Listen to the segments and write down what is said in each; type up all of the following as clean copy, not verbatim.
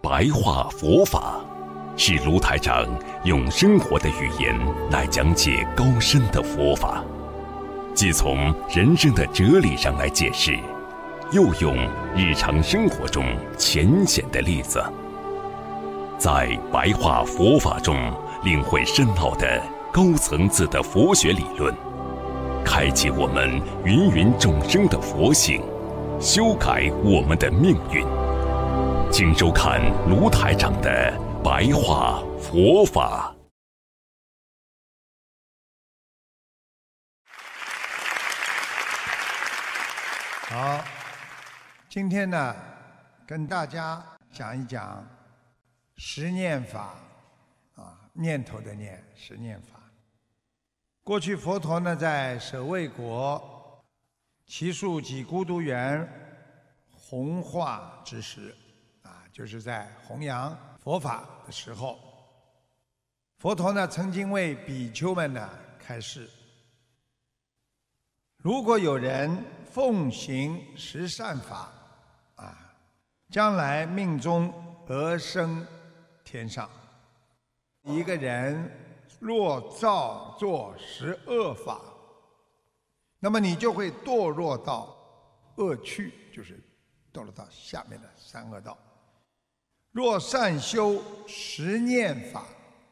白话佛法，是卢台长用生活的语言来讲解高深的佛法，既从人生的哲理上来解释，又用日常生活中浅显的例子，在白话佛法中领会深奥的高层次的佛学理论，开启我们芸芸众生的佛性，修改我们的命运。请收看卢台长的白话佛法。 好，今天呢，跟大家讲一讲十念法念头的念，十念法。过去佛陀呢，在舍卫国祇树给孤独园弘化之时，就是在弘扬佛法的时候，佛陀呢曾经为比丘们呢开示：如果有人奉行十善法，将来命中得生天上。一个人若造作十恶法，那么你就会堕落到恶趣，就是堕落到下面的三恶道。若善修十念法，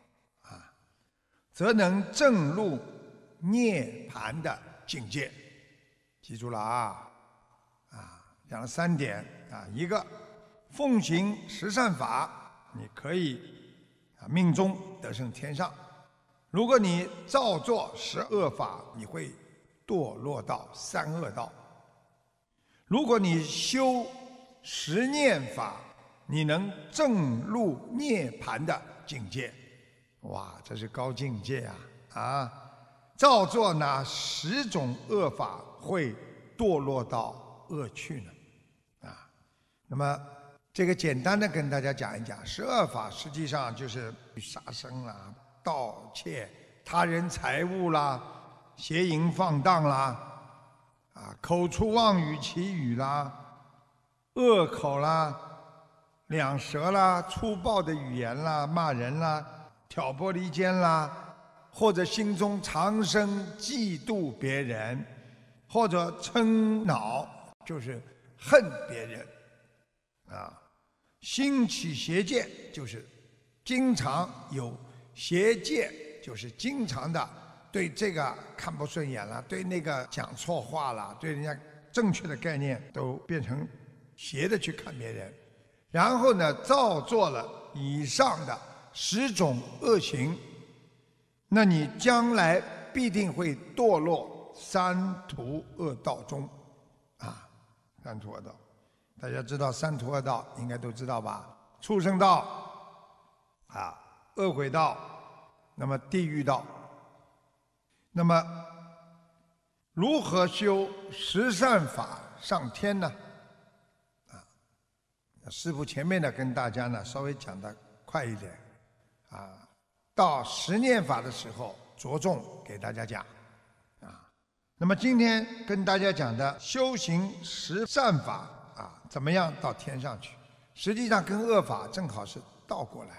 则能证入涅槃的境界。记住了讲了3点一个奉行十善法，你可以命中得生天上。如果你造作十恶法，你会堕落到三恶道。如果你修十念法，你能证入涅槃的境界。哇，这是高境界造作哪10种恶法会堕落到恶趣呢？那么这个简单的跟大家讲一讲，十恶法实际上就是杀生啦、盗窃他人财物啦、邪淫放荡啦、口出妄语绮语啦、恶口啦、两舌啦、粗暴的语言啦、骂人啦、挑拨离间啦，或者心中常生嫉妒别人，或者嗔恼，就是恨别人心起邪见，就是经常有邪见，就是经常的对这个看不顺眼了，对那个讲错话了，对人家正确的概念都变成邪的去看别人。然后呢，造作了以上的10种恶行，那你将来必定会堕落三途恶道中三途恶道。大家知道三途恶道应该都知道吧？畜生道恶鬼道，那么地狱道。那么如何修十善法上天呢？师父前面呢跟大家呢稍微讲的快一点到十念法的时候着重给大家讲那么今天跟大家讲的修行十善法怎么样到天上去，实际上跟恶法正好是倒过来。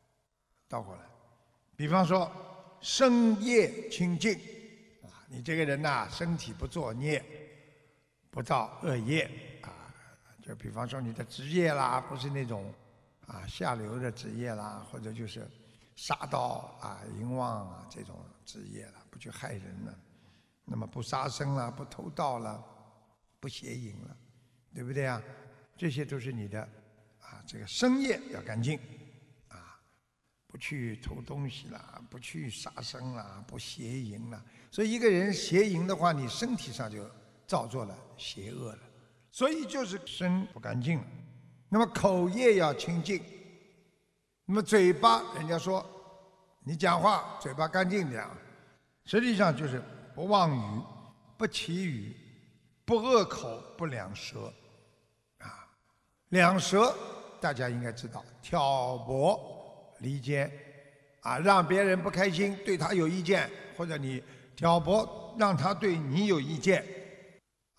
比方说身业清净你这个人身体不作孽，不造恶业就比方说你的职业啦，不是那种下流的职业啦，或者就是杀盗淫妄这种职业了，不去害人了，那么不杀生了，不偷盗了，不邪淫了，对不对这些都是你的这个身业要干净不去偷东西啦，不去杀生啦，不邪淫啦。所以一个人邪淫的话，你身体上就造作了邪恶了，所以就是身不干净了。那么口业要清净，那么嘴巴，人家说你讲话嘴巴干净点实际上就是不妄语，不绮语，不恶口，不两舌两舌大家应该知道，挑拨离间让别人不开心，对他有意见，或者你挑拨让他对你有意见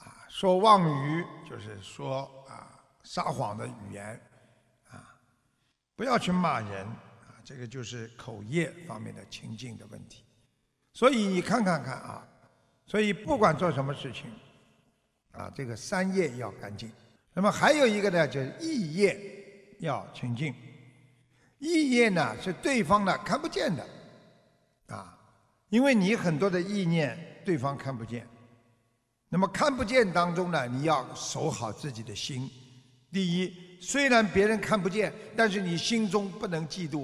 说妄语就是说撒谎的语言不要去骂人啊，这个就是口业方面的清净的问题。所以你看看啊，所以不管做什么事情啊，这个三业要干净。那么还有一个呢，就是意业要清净。意业呢是对方呢看不见的啊，因为你很多的意念对方看不见。那么看不见当中呢，你要守好自己的心。第一，虽然别人看不见，但是你心中不能嫉妒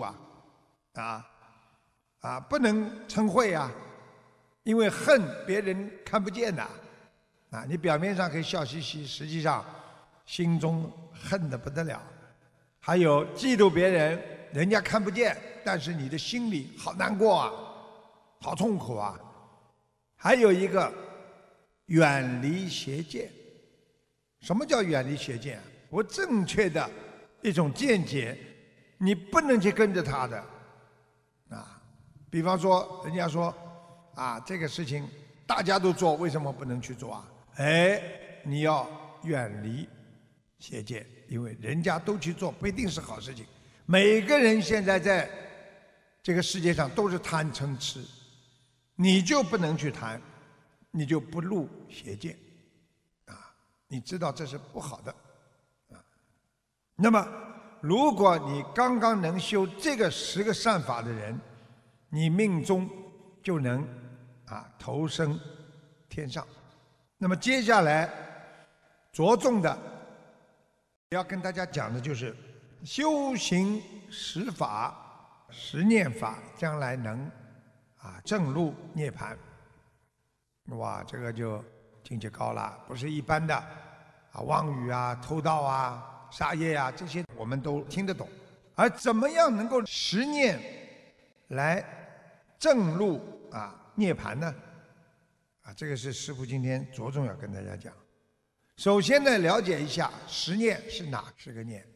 不能嗔恚啊，因为恨别人看不见的啊，你表面上可以笑嘻嘻，实际上心中恨得不得了。还有嫉妒别人，人家看不见，但是你的心里好难过啊，好痛苦啊。还有一个远离邪见。什么叫远离邪见？不正确的一种见解，你不能去跟着他的啊。比方说，人家说啊，这个事情大家都做，为什么不能去做啊？哎，你要远离邪见，因为人家都去做，不一定是好事情。每个人现在在这个世界上都是贪嗔痴，你就不能去贪，你就不入邪见啊！你知道这是不好的啊。那么，如果你刚刚能修这个10个善法的人，你命中就能投生天上。那么接下来着重的要跟大家讲的就是修行10法、10念法，将来能证入涅槃。哇，这个就境界高了，不是一般的妄语啊、偷盗啊、杀业啊，这些我们都听得懂。而怎么样能够10念来证入涅槃呢？这个是师父今天着重要跟大家讲。首先呢，了解一下10念是哪10个念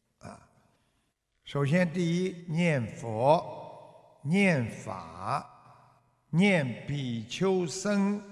首先第一，念佛、念法、念比丘僧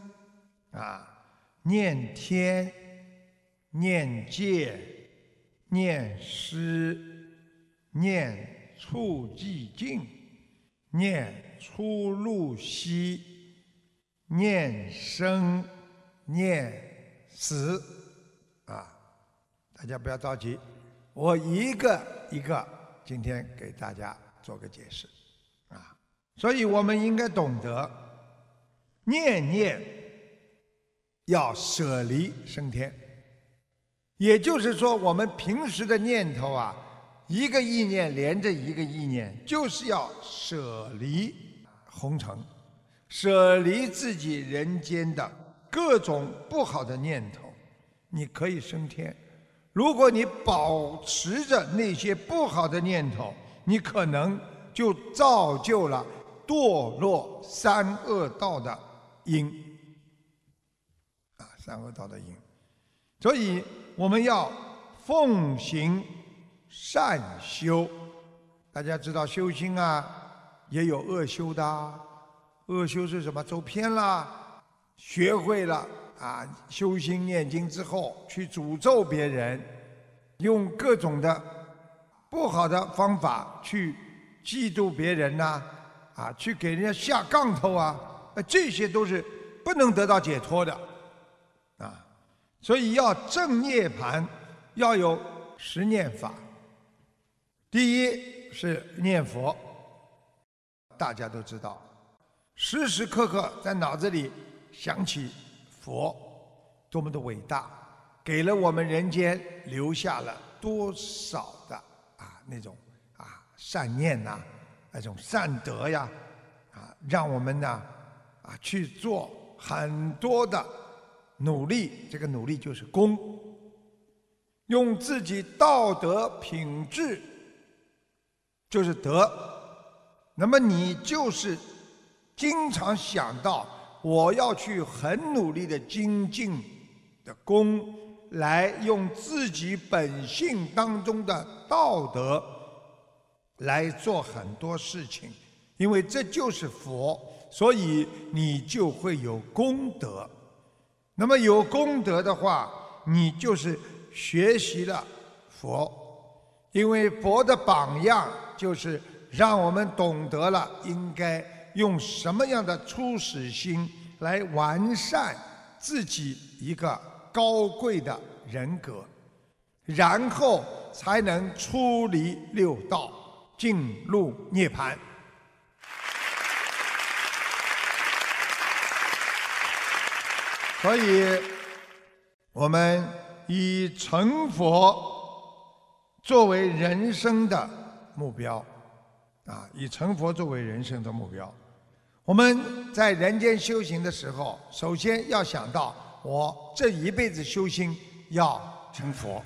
念天、念戒、念施、念处寂静、念出入息、念生、念死大家不要着急，我一个一个今天给大家做个解释所以我们应该懂得念念要舍离升天。也就是说，我们平时的念头一个意念连着一个意念，就是要舍离红尘，舍离自己人间的各种不好的念头，你可以升天。如果你保持着那些不好的念头，你可能就造就了堕落三恶道的因三恶道的因。所以我们要奉行善修。大家知道修心也有恶修的恶修是什么？走偏了，学会了修心念经之后去诅咒别人，用各种的不好的方法去嫉妒别人去给人家下杠头这些都是不能得到解脱的所以要证涅槃，要有10念法。第一是念佛，大家都知道，时时刻刻在脑子里想起佛多么的伟大，给了我们人间留下了多少的那种善念那种善德呀让我们去做很多的努力。这个努力就是功，用自己道德品质就是德。那么你就是经常想到我要去很努力的精进的功，来用自己本性当中的道德来做很多事情，因为这就是佛，所以你就会有功德。那么有功德的话，你就是学习了佛， 因为佛的榜样就是让我们懂得了应该用什么样的初始心来完善自己一个高贵的人格，然后才能出离六道，进入涅槃。所以，我们以成佛作为人生的目标，以成佛作为人生的目标。我们在人间修行的时候，首先要想到，我这一辈子修心要成佛，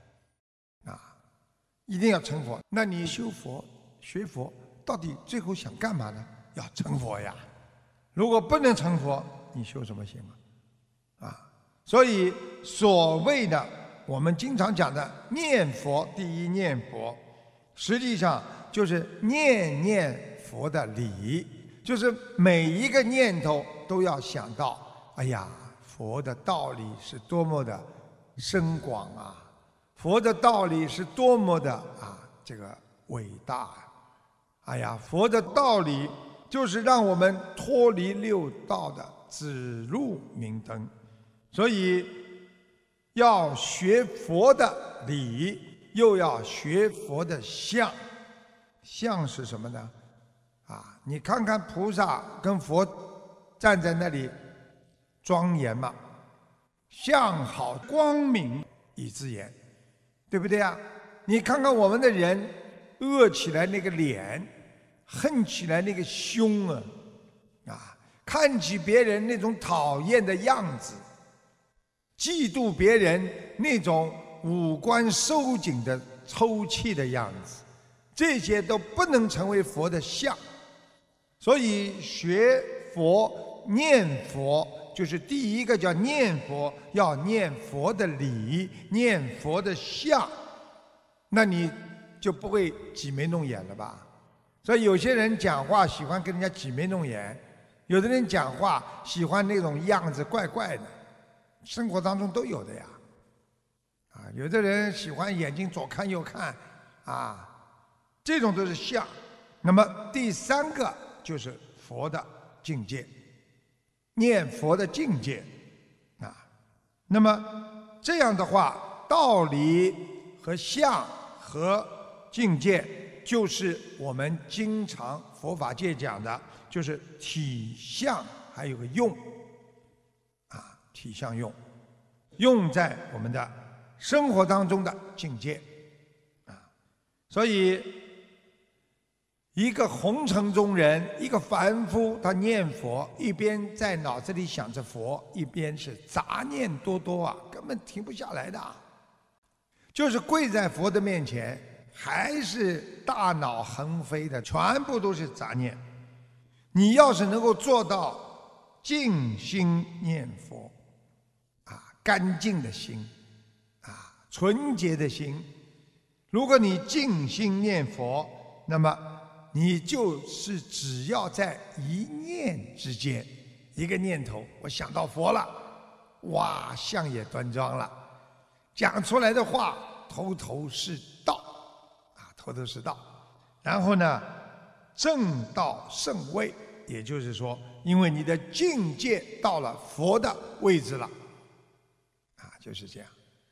一定要成佛。那你修佛、学佛，到底最后想干嘛呢？要成佛呀！如果不能成佛，你修什么行啊？所以所谓的我们经常讲的念佛，第一念佛，实际上就是念念佛的理，就是每一个念头都要想到，哎呀，佛的道理是多么的深广啊，佛的道理是多么的这个伟大啊！哎呀，佛的道理就是让我们脱离六道的指路明灯。所以要学佛的理，又要学佛的相。相是什么呢？你看看菩萨跟佛站在那里，庄严嘛，相好光明以自言，对不对啊？你看看我们的人，恶起来那个脸，恨起来那个凶看起别人那种讨厌的样子，嫉妒别人那种五官收紧的抽泣的样子，这些都不能成为佛的相。所以学佛念佛，就是第一个叫念佛，要念佛的理，念佛的相，那你就不会挤眉弄眼了吧？所以有些人讲话喜欢跟人家挤眉弄眼，有的人讲话喜欢那种样子怪怪的，生活当中都有的呀。有的人喜欢眼睛左看右看，这种都是相。那么第三个就是佛的境界，念佛的境界那么这样的话，道理和相和境界，就是我们经常佛法界讲的，就是体相还有个用体相用，用在我们的生活当中的境界所以一个红尘中人，一个凡夫，他念佛，一边在脑子里想着佛，一边是杂念多多根本停不下来的。就是跪在佛的面前，还是大脑横飞的，全部都是杂念。你要是能够做到静心念佛干净的心纯洁的心，如果你静心念佛，那么你就是只要在一念之间，一个念头，我想到佛了，哇，相也端庄了，讲出来的话头头是道头头是道。然后呢，正道圣位，也就是说，因为你的境界到了佛的位置了就是这样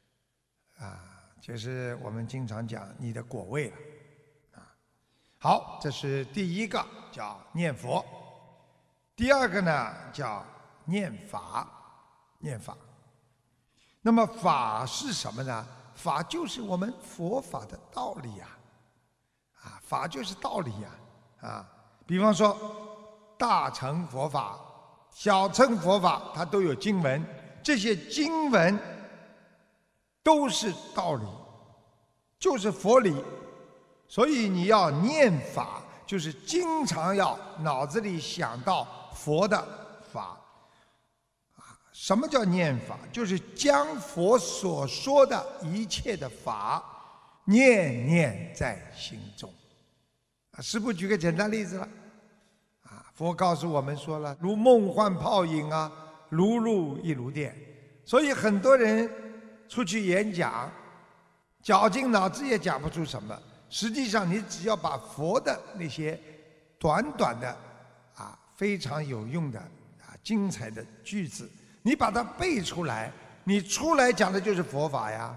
就是我们经常讲你的果位了好，这是第一个叫念佛。第二个呢叫念法，念法。那么法是什么呢？法就是我们佛法的道理法就是道理比方说大乘佛法、小乘佛法，它都有经文，这些经文都是道理，就是佛理。所以你要念法，就是经常要脑子里想到佛的法什么叫念法？就是将佛所说的一切的法念念在心中师父举个简单例子了佛告诉我们说了，如梦幻泡影如入一炉电。所以很多人出去演讲， 绞尽脑汁也讲不出什么。实际上，你只要把佛的那些短短的非常有用的精彩的句子，你把它背出来，你出来讲的就是佛法呀！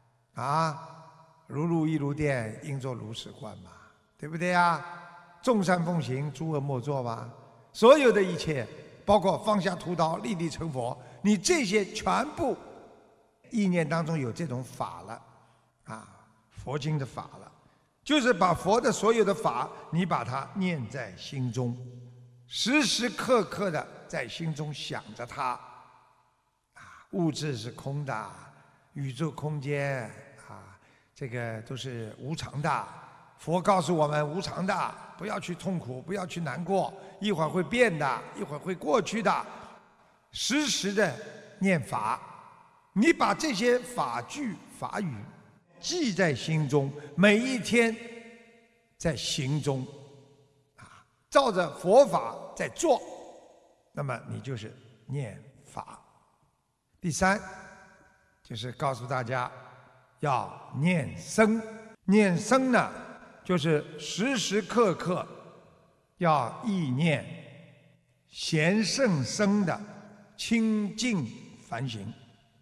如露亦如电，应作如是观嘛，对不对呀？众善奉行，诸恶莫作吧。所有的一切，包括放下屠刀，立地成佛，你这些全部意念当中有这种法了，佛经的法了，就是把佛的所有的法，你把它念在心中，时时刻刻的在心中想着它。物质是空的，宇宙空间这个都是无常的。佛告诉我们无常的，不要去痛苦，不要去难过，一会儿会变的，一会儿会过去的。时时的念法，你把这些法句法语记在心中，每一天在行中照着佛法在做，那么你就是念法。第三，就是告诉大家要念僧。念僧呢，就是时时刻刻要意念贤圣僧的清净反省。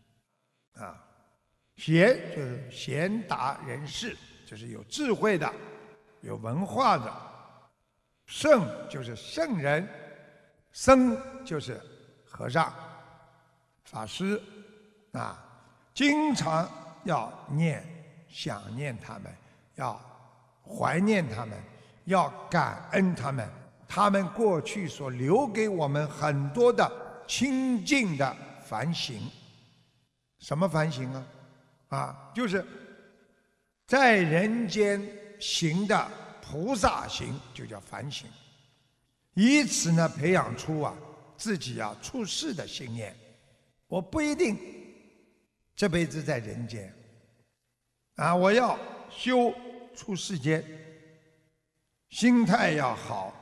贤就是贤达人士，就是有智慧的、有文化的；圣就是圣人，僧就是和尚、法师经常要想念他们，要怀念他们，要感恩他们。他们过去所留给我们很多的清净的反省。什么反省就是在人间行的菩萨行，就叫反省。以此呢，培养出自己处世的信念。我不一定这辈子在人间我要修出世间，心态要好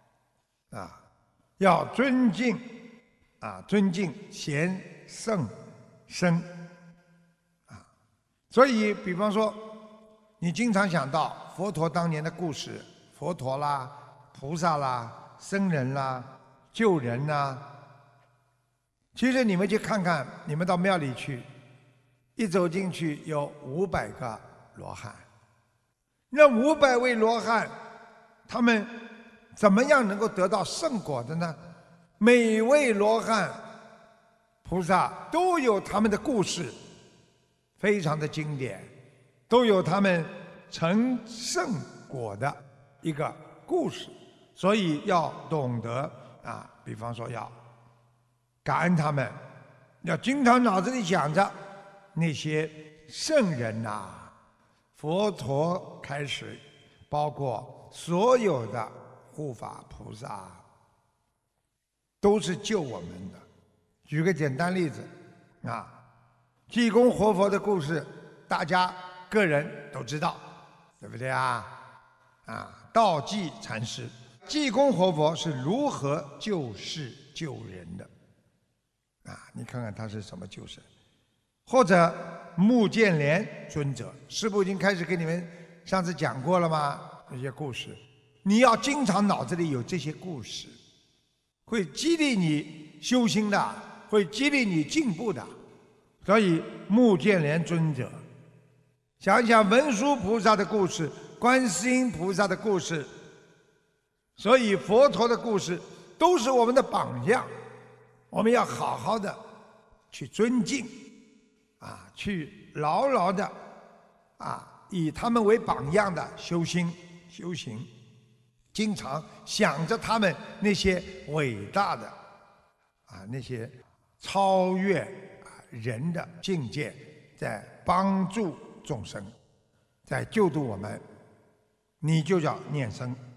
要尊敬尊敬贤圣僧所以比方说你经常想到佛陀当年的故事，佛陀啦、菩萨啦、僧人啦、救人啦。其实你们去看看，你们到庙里去，一走进去有500个罗汉。那500位罗汉，他们怎么样能够得到圣果的呢？每位罗汉、菩萨都有他们的故事，非常的经典，都有他们成圣果的一个故事。所以要懂得比方说要感恩他们，要经常脑子里想着那些圣人佛陀开始，包括所有的护法菩萨，都是救我们的。举个简单例子济公活佛的故事，大家个人都知道，对不对道济禅师，济公活佛是如何救世救人的你看看他是什么救世。或者目犍连尊者，师父已经开始给你们上次讲过了吗？这些故事你要经常脑子里有这些故事，会激励你修心的，会激励你进步的。所以目犍连尊者，想一想文殊菩萨的故事，观世音菩萨的故事，所以佛陀的故事都是我们的榜样。我们要好好的去尊敬去牢牢的以他们为榜样的修心修行，经常想着他们那些伟大的那些超越人的境界，在帮助众生，在救度我们，你就叫念僧。